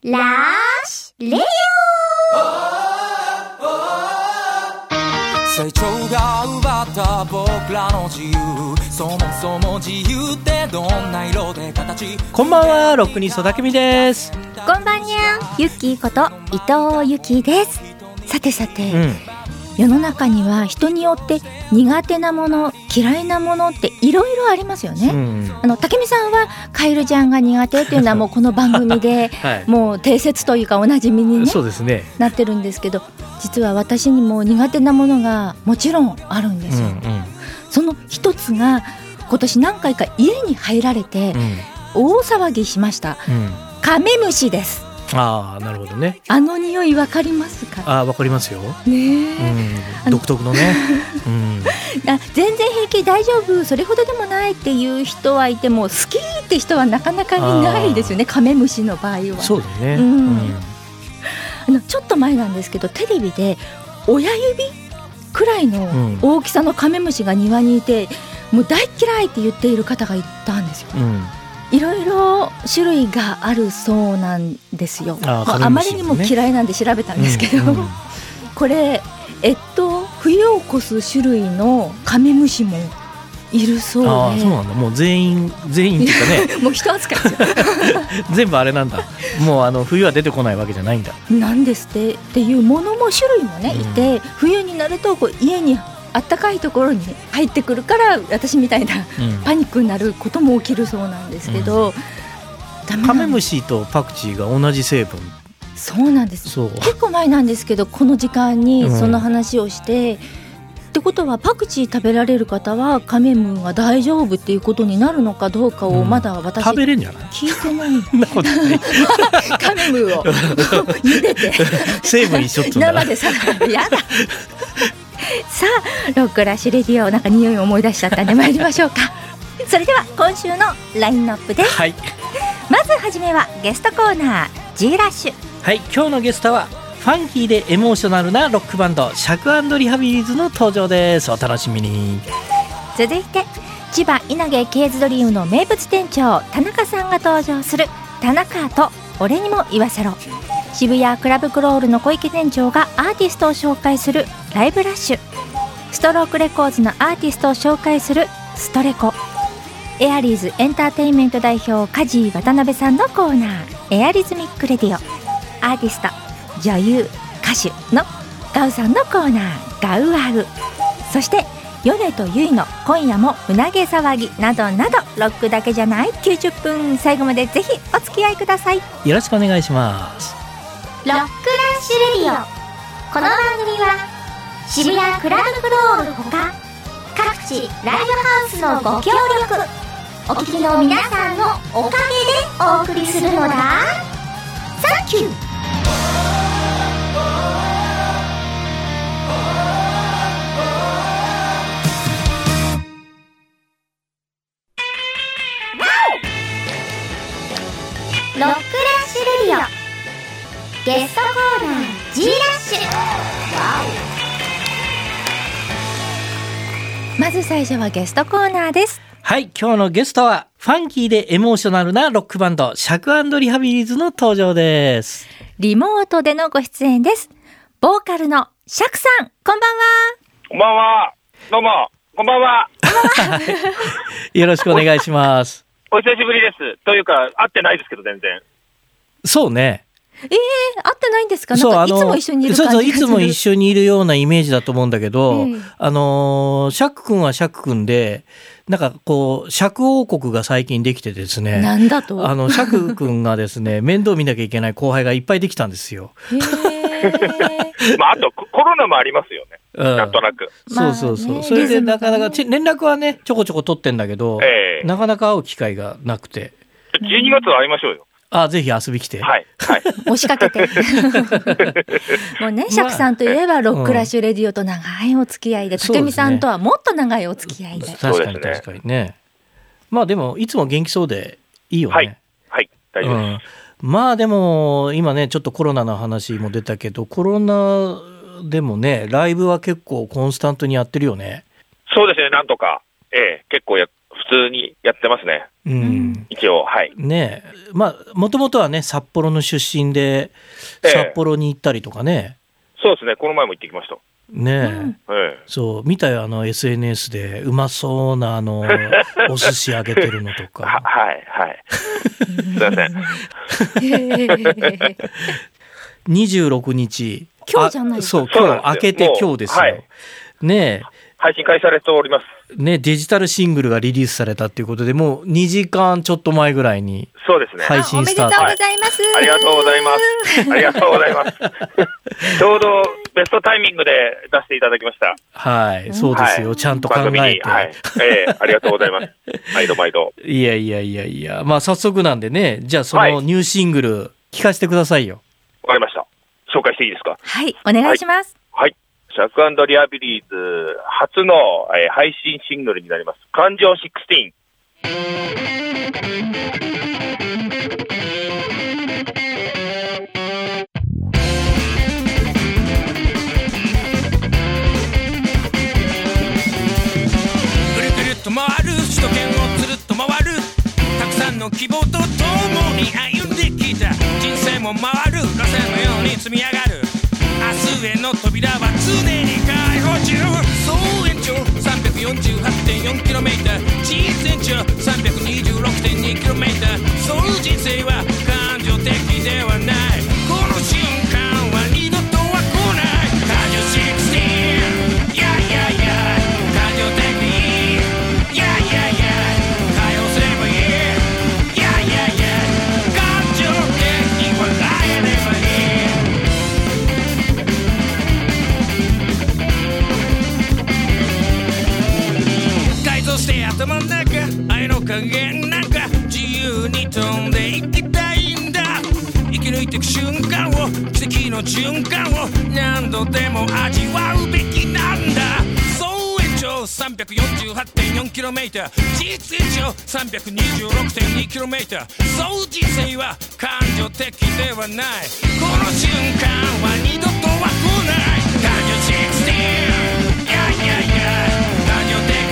ラッシュレディオ。成長が奪った僕らの自由、そもそも自由ってどんな色で形。 こんばんは、ロックニストたけみです。 こんばんにゃん、ゆっきーこと伊藤ゆきです。さてさて、世の中には人によって苦手なもの嫌いなものっていろいろありますよね。たけみさんはカエルちゃんが苦手っていうのはもうこの番組でもう定説というかおなじみに、 そうですね、 なってるんですけど、実は私にも苦手なものがもちろんあるんですよ。その一つが今年何回か家に入られて大騒ぎしました、カメムシです。 ああ、なるほどね。 あの匂いわかりますか？ ああ、わかりますよ、 ね、 独特のね、 全然平気大丈夫それほどでもないっていう人はいても、好きって人はなかなかいないですよね、カメムシの場合は。 そうだね、 ちょっと前なんですけど、テレビで親指くらいの大きさのカメムシが庭にいて、もう大嫌いって言っている方がいたんですよ。いろいろ種類があるそうなんですよ。あまりにも嫌いなんで調べたんですけど、これ冬を越す種類のカメムシもいるそうで。 あ、そうなんだ。もう全員っていうかねもう人扱いですよ全部あれなんだ。もう冬は出てこないわけじゃないんだ。 なんですっていうものも種類もねいて、冬になるとこう家にあったかいところに入ってくるから、私みたいなパニックになることも起きるそうなんですけど、 カメムシとパクチーが同じ成分。 そうなんです。結構前なんですけど、この時間にその話をして、ってことはパクチー食べられる方はカメムは大丈夫っていうことになるのかどうかをまだ私、 食べれんじゃない？ 聞いてないカメムを茹でて成分一緒って生でさやださあ、ロックラッシュレディオ、なんか匂いを思い出しちゃったんで参りましょうかそれでは今週のラインナップです、まずはじめはゲストコーナー G ラッシュ。 はい、今日のゲストはファンキーでエモーショナルなロックバンドシャク&リハビリーズの登場です。お楽しみに。 続いて千葉稲毛ケーズドリームの名物店長田中さんが登場する田中と俺にも言わせろ。渋谷クラブクロールの小池店長がアーティストを紹介するライブラッシュ。ストロークレコーズのアーティストを紹介するストレコ。エアリーズエンターテインメント代表梶井渡辺さんのコーナーエアリズミックレディオ。アーティスト女優歌手のガウさんのコーナーガウアウ。そして米とゆいの今夜もうなげ騒ぎなどなど、ロックだけじゃない90分、最後までぜひお付き合いください。 よろしくお願いします。 ロックラッシュレディオ。この番組は渋谷クラブクロールほか各地ライブハウスのご協力、お聞きの皆さんのおかげでお送りするのだ。サンキュー。ロックラッシュレディオゲストコーナー G ラッシュ。まず最初はゲストコーナーです。 はい、今日のゲストはファンキーでエモーショナルなロックバンドシャク&リハビリーズの登場です。 リモートでのご出演です。ボーカルのシャクさん、こんばんは。 こんばんは。どうもこんばんはよろしくお願いします。 お久しぶりです。というか会ってないですけど全然。 そうね。 会ってないんですか？なんかいつも一緒にいる感じがする。 いつも一緒にいるようなイメージだと思うんだけど、シャク君はシャク君で、なんかこうシャク王国が最近できてですね、 なんだとシャク君がですね面倒見なきゃいけない後輩がいっぱいできたんですよあとコロナもありますよね、なんとなく。 そう、それでなかなか連絡はねちょこちょこ取ってんだけど、なかなか会う機会がなくて。 12月は会いましょうよ。 ぜひ遊び来て。 押しかけてもうね、シャクさんといえばロックラッシュレディオと長いお付き合いで、たけみさんとはもっと長いお付き合いで。 確かにね。まあでもいつも元気そうでいいよね。 はい、大丈夫です。 まあでも今ねちょっとコロナの話も出たけど、コロナでもねライブは結構コンスタントにやってるよね。 そうですね、なんとか、結構普通にやってますね。 うん、 一応、はい。 ねえ、まあ、もともとはね、札幌の出身で、札幌に行ったりとかね。 そうですね、この前も行ってきました。 ねえ、そう見たよ、SNS でうまそうなお寿司あげてるのとか。 はいはい。すいません。 26日。 今日じゃないですか。 そう、今日明けて今日ですよ。はい、ねえ。 配信開始されております。 ね、デジタルシングルがリリースされたっていうことで、もう2時間ちょっと前ぐらいに配信スタート。 おめでとうございます。 ありがとうございます。ありがとうございます。ちょうどベストタイミングで出していただきました。 はい、そうですよ。ちゃんと考えて。はい、 ありがとうございます。毎度毎度。 いや、まあ早速なんでね、じゃあそのニューシングル聞かせてくださいよ。 わかりました。紹介していいですか？ はい、お願いします。 はい。シャック&リアビリーズ初の、配信シングルになります。感情16。 ぐるぐるっと回る首都圏をつるっと回るたくさんの希望とともに歩んできた人生も回る螺旋のように積み上がる明日への扉は常に開放中総延長 348.4km 実延長 326.2km そう人生は感情的ではないこの瞬間は二度とは来ない感情16 Yeah 感情的 Yeah 解放すればいい Yeah 感情的に笑えればいいそして頭の中愛の加減なんか自由に飛んでいきたいんだ生き抜いていく瞬間を奇跡の循環を何度でも味わうべきなんだ総延長 348.4km 実延長 326.2km そう人生は感情的ではないこの瞬間は二度とは来ない感情16 Yeah 感情的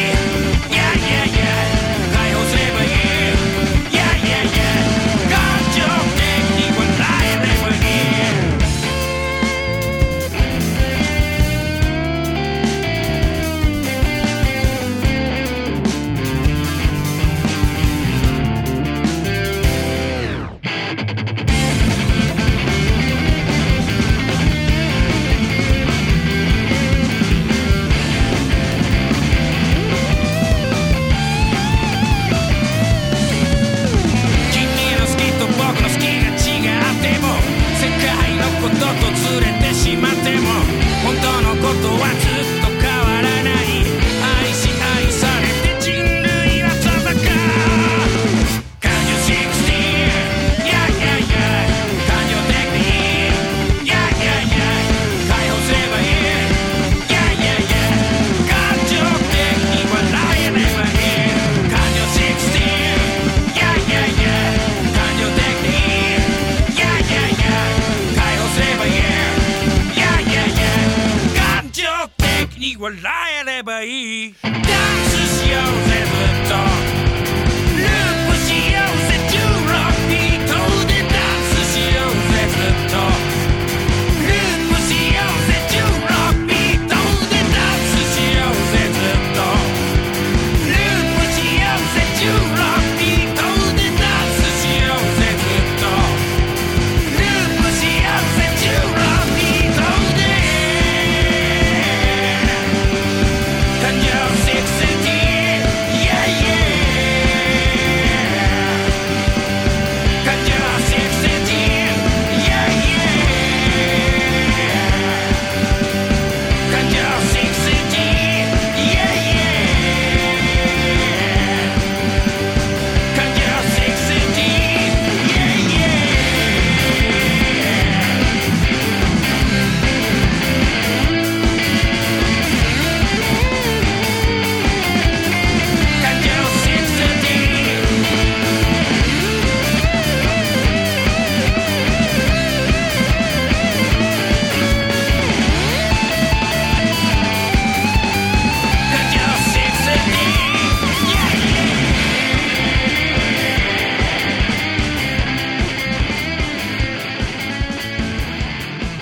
笑えればいいダンスしようぜずっとループしようぜ16ビートでダンスしようぜずっとループしようぜ16ビートでダンスしようぜずっとループしようぜ16ビートでダンスしようぜずっとループしようぜ16ビートで感情16 Yeah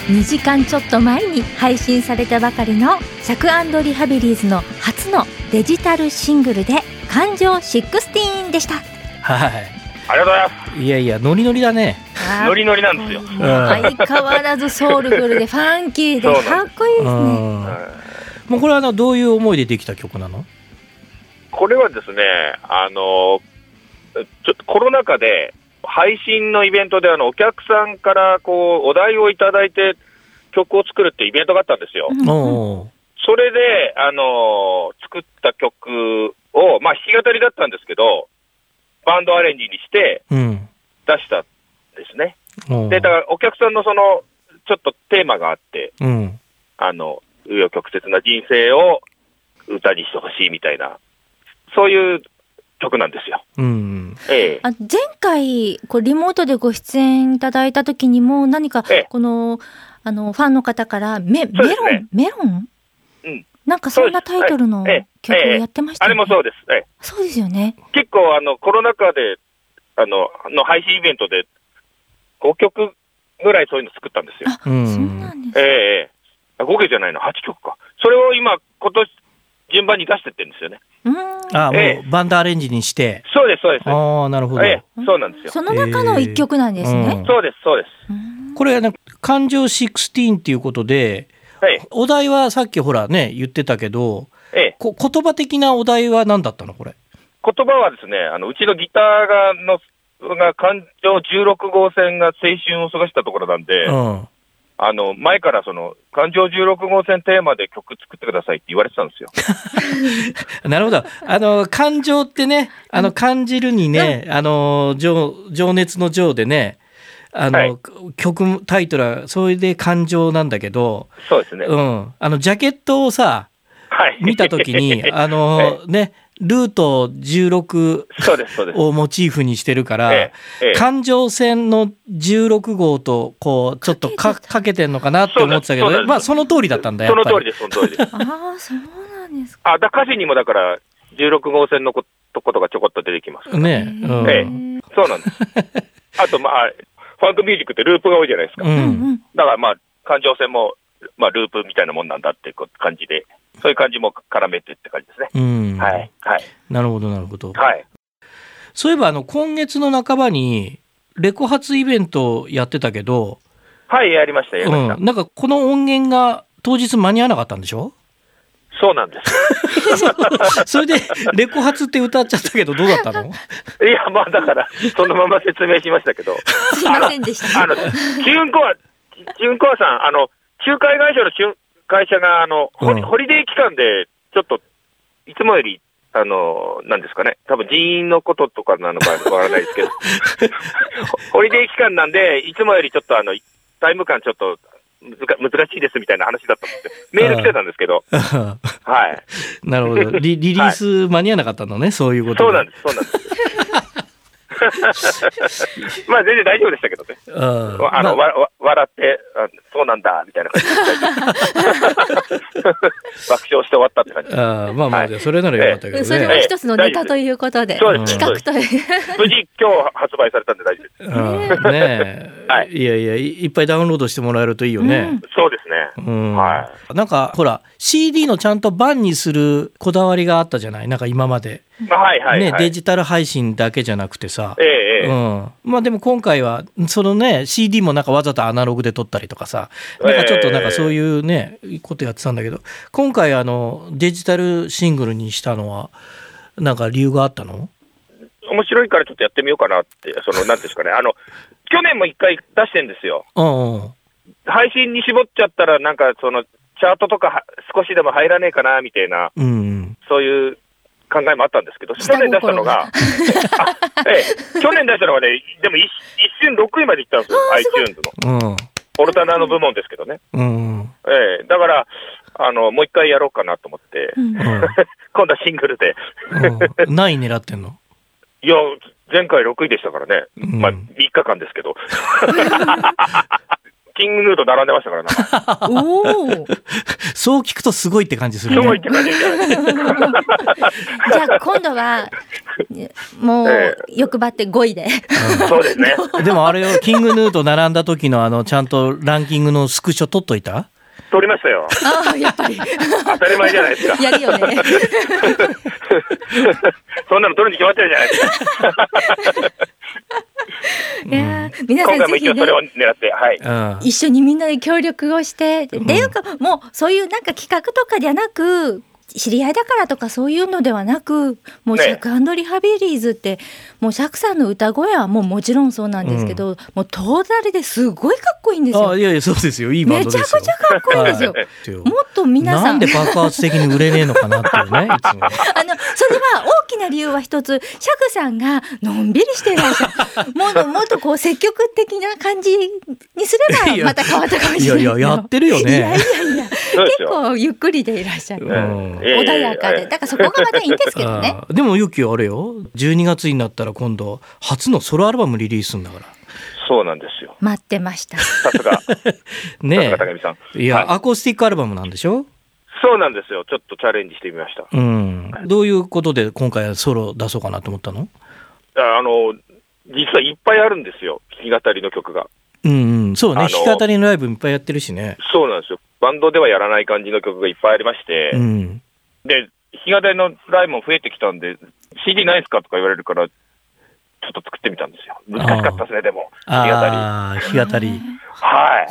2時間ちょっと前に配信されたばかりのシャク&リハビリーズの初のデジタルシングルで感情16でした。 はい。 ありがとうございます。 いやいや、ノリノリだね。 ノリノリなんですよ。 相変わらずソウルフルでファンキーでかっこいいですね。 もうこれはどういう思いでできた曲なの？ これはですね、ちょっとコロナ禍で配信のイベントでお客さんからこうお題をいただいて曲を作るってイベントがあったんですよ。それで作った曲を、まあ、弾き語りだったんですけど、バンドアレンジにして出したんですね。で、だからお客さんのちょっとテーマがあって、紆余曲折な人生を歌にしてほしいみたいな、そういう曲なんですよ。前回リモートでご出演いただいた時にも何かこの、ファンの方からメロン、なんかそんなタイトルの曲をやってましたね。 あれもそうです。 そうですよね。 結構コロナ禍での配信イベントで5曲ぐらいそういうの作ったんですよ。 そうなんです。 5曲じゃないの、8曲か。それを今年順番に出してってるんですよね。 もうバンドアレンジにして。 そうですそうです。 なるほど。 そうなんですよ。 その中の1曲なんですね。 そうですそうです。 これ感情16っていうことで、お題はさっきほらね言ってたけど、言葉的なお題は何だったのこれ？ 言葉はですね、うちのギターが感情16号線が青春を過ごしたところなんで、前から感情16号線テーマで曲作ってくださいって言われてたんですよ。 なるほど。感情ってね、感じるにね、情熱の情でね、曲タイトルはそれで感情なんだけど、 そうですね。 ジャケットをさ、見たときにね、ルート16をモチーフにしてるから、環状線の16号とこうちょっとかけてんのかなって思ってたけど、まあその通りだったんだよ。 その通りです、その通りです。 そうなんですか。 歌詞にもだから16号線のことがちょこっと出てきますね。そうなんです。あとファンクミュージックってループが多いじゃないですか。だから環状線もループみたいなもんなんだっていう感じで。そういう感じも絡めてって感じですね。なるほどなるほど。 そういえば今月の半ばにレコ発イベントやってたけど、 やりましたやりました。 なんかこの音源が当日間に合わなかったんでしょ？ そうなんです。 それでレコ発って歌っちゃったけどどうだったの？ いやだからそのまま説明しましたけど。 すいませんでした。 チューンコアさん仲介会社の会社がホリデー期間でちょっといつもよりなんですかね、多分人員のこととかなのかわからないですけどホリデー期間なんでいつもよりちょっとタイム感ちょっと難しいですみたいな話だったんですよ。メール来てたんだけどなるほど。リリース間に合わなかったのね、そういうこと。 そうなんです全然大丈夫でしたけどね。笑ってそうなんだみたいな感じで爆笑して終わったって感じ。 それならよかったけどね。 それは一つのネタということで、企画という無事今日発売されたんで大丈夫です。 ねいやいや、いっぱいダウンロードしてもらえるといいよね。 そうですね。 なんかほら CD のちゃんと版にするこだわりがあったじゃない、なんか今までデジタル配信だけじゃなくてさ、でも今回はそのね CD もなんかわざとアナログで撮ったりとかさ、なんかちょっとなんかそういうねことやってたんだけど、今回デジタルシングルにしたのはなんか理由があったの？ 面白いからちょっとやってみようかなって、なんですかね、去年も一回出してんですよ。配信に絞っちゃったらなんかチャートとか少しでも入らねえかなみたいな、そういう考えもあったんですけど、去年出したのが去年出したのがね、でも一瞬6位までいったんですよ、iTunes の。オルタナの部門ですけどね。だからもう一回やろうかなと思って、今度はシングルで。 何位狙ってんの？ いや、前回6位でしたからね。3日間ですけど。キングヌーと並んでましたからね。 そう聞くとすごいって感じするね。 すごいって感じじゃない。 じゃあ今度はもう欲張って5位で、 そうですね。 でもあれよ、キングヌーと並んだ時のちゃんとランキングのスクショ撮っといた？ 撮りましたよ。 ああ、やっぱり当たり前じゃないですか。 やるよねそんなの撮るに決まってるじゃないですか。 いや皆さん今回も一応それを狙って、 はい、一緒にみんなで協力をして、っていうかもうそういうなんか企画とかじゃなく、知り合いだからとかそういうのではなく、もうシャク&リハビリーズって、もうシャクさんの歌声はもちろんそうなんですけど、もうトータルですごいかっこいいんですよ。 いやいや、そうですよ、いいバンドですよ。 めちゃくちゃかっこいいんですよ、もっと皆さんなんで爆発的に売れねえのかなっていうねいつもそれは大きな理由は一つ、シャクさんがのんびりしていらっしゃるもっとこう積極的な感じにすればまた変わったかもしれない。 いややってるよね。 いや結構ゆっくりでいらっしゃる、穏やかで、だからそこがまたいいんですけどね。 でもユキあれよ、12月になったら今度初のソロアルバムリリースするんだから。 そうなんですよ。 待ってました。 さすがね高見さん。 いや、アコースティックアルバムなんでしょ？ そうなんですよ。ちょっとチャレンジしてみました。 どういうことで今回はソロ出そうかなと思ったの？ 実はいっぱいあるんですよ、弾き語りの曲が。 そうね、弾き語りのライブいっぱいやってるしね。 そうなんですよ。バンドではやらない感じの曲がいっぱいありまして、で、弾き語りのライブも増えてきたんで、CD ないですかとか言われるから、ちょっと作ってみたんですよ。難しかったですね、でも。 弾き語り。 はい。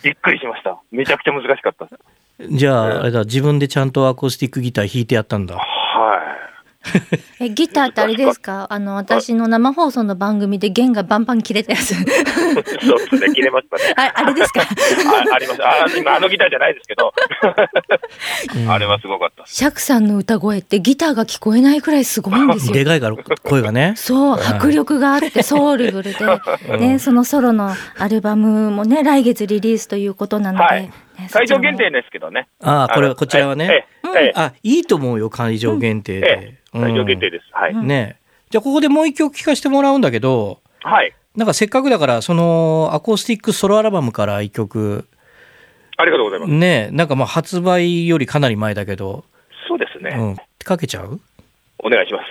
びっくりしました。めちゃくちゃ難しかったです。 じゃあ、あれだ、自分でちゃんとアコースティックギター弾いてやったんだ。 はい。 ギターってあれですか？私の生放送の番組で弦がバンバン切れたやつ。そうですね、切れましたね。 あれですか？ あります。今ギターじゃないですけど、あれはすごかった。 シャクさんの歌声ってギターが聞こえないくらいすごいんですよ。 でかいから声がね。 そう、迫力があってソウルフルで、ね、そのソロのアルバムもね、来月リリースということなので。 会場限定ですけどね。 こちらはね。いいと思うよ、会場限定で。 会場限定です。はい。 ね。じゃあここでもう一曲聴かせてもらうんだけど、 はい。 なんかせっかくだからそのアコースティックソロアルバムから一曲。 ありがとうございます。 ね、なんか発売よりかなり前だけど。 そうですね。 かけちゃう？ お願いします。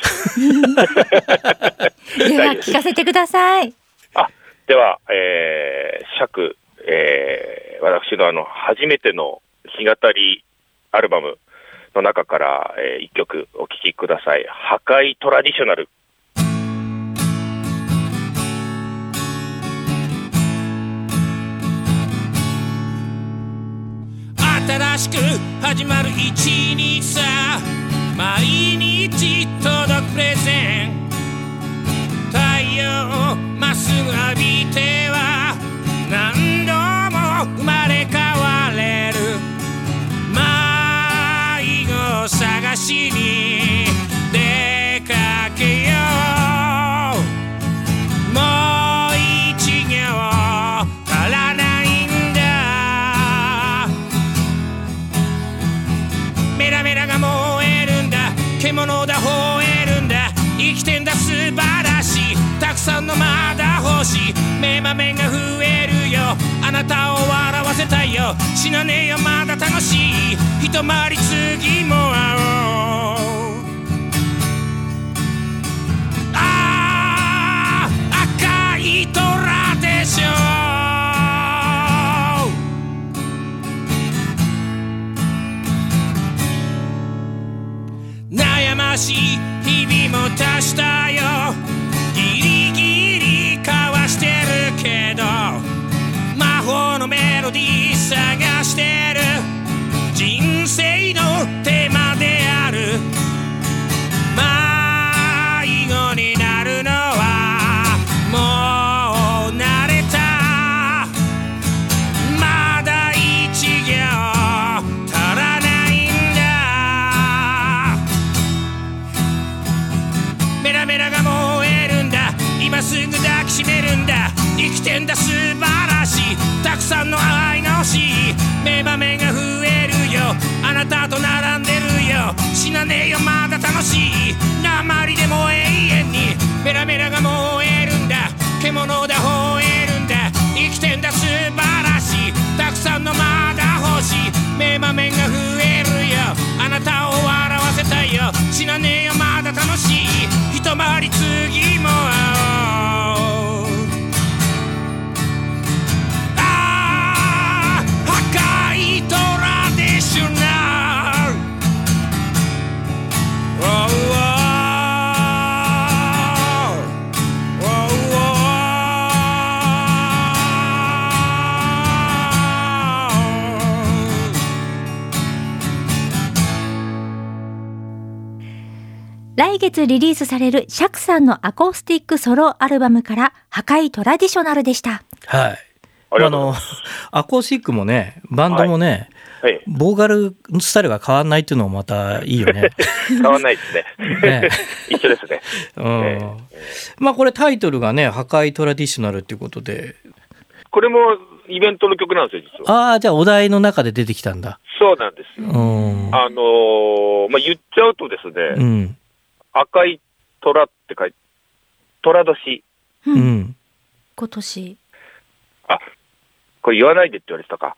では聞かせてください。 では、尺、私の初めての弾き語りアルバムの中から一曲お聴きください。破壊トラディショナル。 新しく始まる一日さ、毎日届くプレゼン、太陽をまっすぐ浴びては何度も生まれ変われる、迷子を探しに出かけよう、もう一行足らないんだ、メラメラが燃えるんだ、獣だ吠えるんだ、生きてんだ素晴らしい、たくさんのまだ欲しい、目まめが増えるよ、あなたを笑わせたいよ、死なねえよまだ楽しい、一回り次も会おう、赤い虎でしょう、悩ましい日々も足したよ、ギリギリかわしてるけど、魔法のメロディー探してる、人生のテーマである、迷子になるのはもう慣れた、まだ一行足らないんだ、メラメラが燃えるんだ、今すぐ抱きしめるんだ、生きてんだ素晴らしい、たくさんの愛が欲しい、目まめが増えるよ、あなたと並んでるよ、死なねえよまだ楽しい、鉛でも永遠にメラメラが燃えるんだ、獣だ吠えるんだ、生きてんだ素晴らしい、たくさんのまだ欲しい、目まめが増えるよ、あなたを笑わせたいよ、死なねえよまだ楽しい、一来月リリースされる釈さんのアコースティックソロアルバムから破壊トラディショナルでした。 はい。アコースティックもね、バンドもね、はいはい、ボーカルスタイルが変わんないっていうのもまたいいよね。 変わんないですね。一緒ですね。 まあこれタイトルがね、破壊トラディショナルっていうことで。 これもイベントの曲なんですよ、実は。 ああ、じゃあお題の中で出てきたんだ。 そうなんですよ。まあ言っちゃうとですね、赤い虎って書いて、虎年。 今年。 あ、これ言わないでって言われてたか。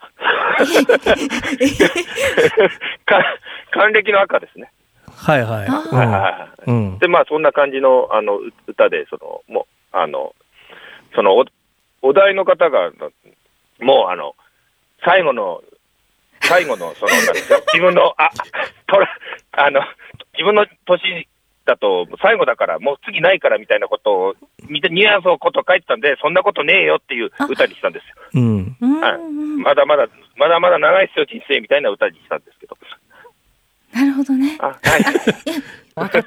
還暦の赤ですね。 はいはい。 で、まあそんな感じの歌で、もうそのお題の方がもう最後のなんですよ。自分の自分の年だと最後だからもう次ないからみたいなことをニュアンスをこと書いてたんで、そんなことねえよっていう歌にしたんですよ。まだまだ長いっすよ人生みたいな歌にしたんですけど。 なるほどね。 はい。 わかった。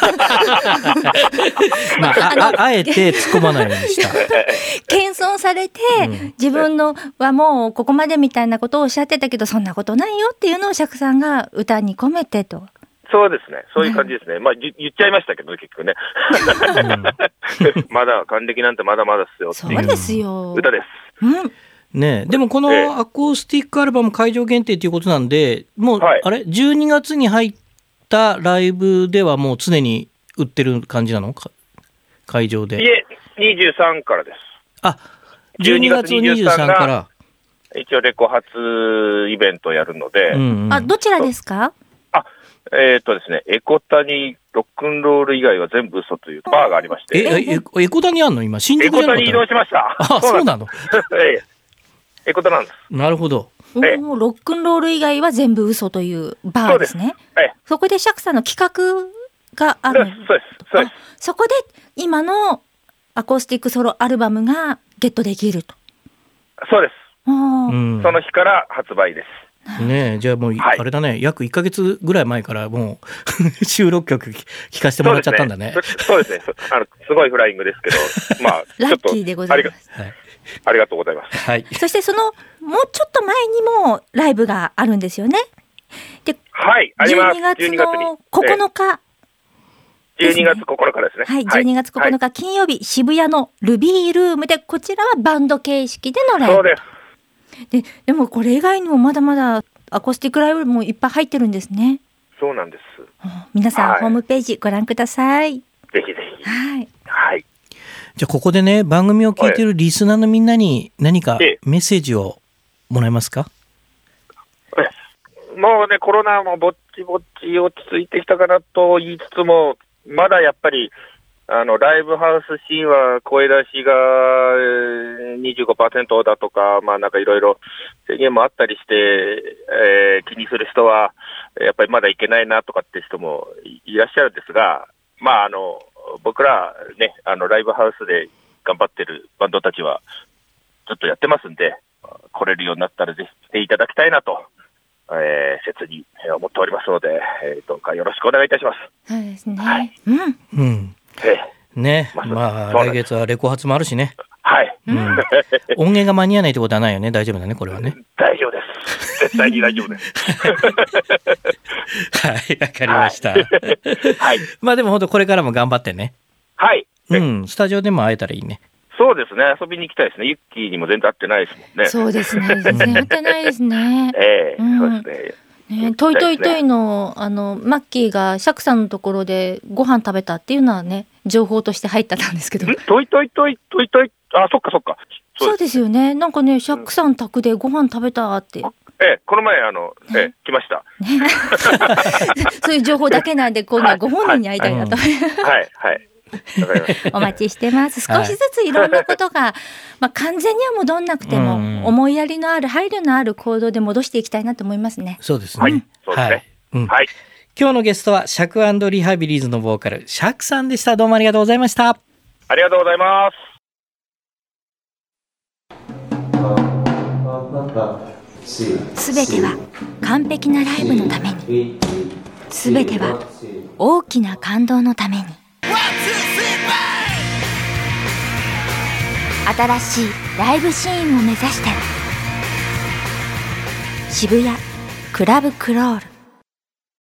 まあ、あえて突っ込まないようにした。 謙遜されて、自分のはもうここまでみたいなことをおっしゃってたけど、そんなことないよっていうのを釈さんが歌に込めてと。 そうですね。そういう感じですね。まあ言っちゃいましたけどね、結局ね。まだ還暦なんてまだまだっすよっていう。 そうですよ。 歌です。 ね、でもこのアコースティックアルバム会場限定ということなんで、もう、あれ12月に入ったライブではもう常に売ってる感じなの？会場で。 いえ、23からです。 あ、12月23から。 一応レコ発イベントをやるので。 どちらですか？ ですね、エコタニロックンロール以外は全部嘘というバーがありまして。 エコタニあんの今？新宿じゃなかった？ エコタニ移動しました。 あ、そうなの？ エコタなんです。 なるほど。 ロックンロール以外は全部嘘というバーですね。そこで釈さんの企画がある。 そうです。 そこで今のアコースティックソロアルバムがゲットできると。 そうです。その日から発売です。 ねえ、じゃあもうあれだね、約1ヶ月ぐらい前からもう収録曲聴かせてもらっちゃったんだね。 そうですね。すごいフライングですけど、まあラッキーでございます。 ありがとうございます。 はい。 そしてもうちょっと前にもライブがあるんですよね。で、 はい、あります。 12月の9日。 12月9日ですね。 はい、12月9日金曜日、渋谷のルビールームで、こちらはバンド形式でのライブ。 そうです。 でもこれ以外にもまだまだアコースティックライブもいっぱい入ってるんですね。 そうなんです。 皆さん、ホームページご覧ください。 ぜひぜひ。はい。 じゃあここでね、番組を聞いてるリスナーのみんなに何かメッセージをもらえますか？ もうね、コロナもぼっちぼっち落ち着いてきたかなと言いつつも、まだやっぱりライブハウスシーンは声出しが 25% だとか、まあなんかいろいろ制限もあったりして、気にする人はやっぱりまだいけないなとかって人もいらっしゃるんですが、まあ僕らね、ライブハウスで頑張ってるバンドたちはずっとやってますんで、来れるようになったらぜひ来ていただきたいなと、切に思っておりますので、どうかよろしくお願いいたします。 そうですね。 はい。 ね、まあ来月はレコ発もあるしね。 はい。 音源が間に合わないってことはないよね。大丈夫だね、これはね。 大丈夫です。絶対に大丈夫です。 はい、わかりました。はい。まあでも本当これからも頑張ってね。 はい。 スタジオでも会えたらいいね。 そうですね。遊びに行きたいですね。ユッキーにも全然会ってないですもんね。 そうですね。全然会ってないですね。 そうですね。 トイトイトイのマッキーが釈さんのところでご飯食べたっていうのはね、情報として入ってたんですけど。 トイトイトイ。あ、そっか。 そうですよね。なんかね、釈さん宅でご飯食べたって。 この前来ました。 そういう情報だけなんで、今度はご本人に会いたいなと。 はい。 お待ちしてます。少しずついろんなことが、完全には戻んなくても、思いやりのある配慮のある行動で戻していきたいなと思いますね。 そうですね。はい。今日のゲストは釈&リハビリーズのボーカル釈さんでした。どうもありがとうございました。 ありがとうございます。 すべては完璧なライブのために。 すべては大きな感動のために。新しいライブシーンを目指して渋谷クラブクロール。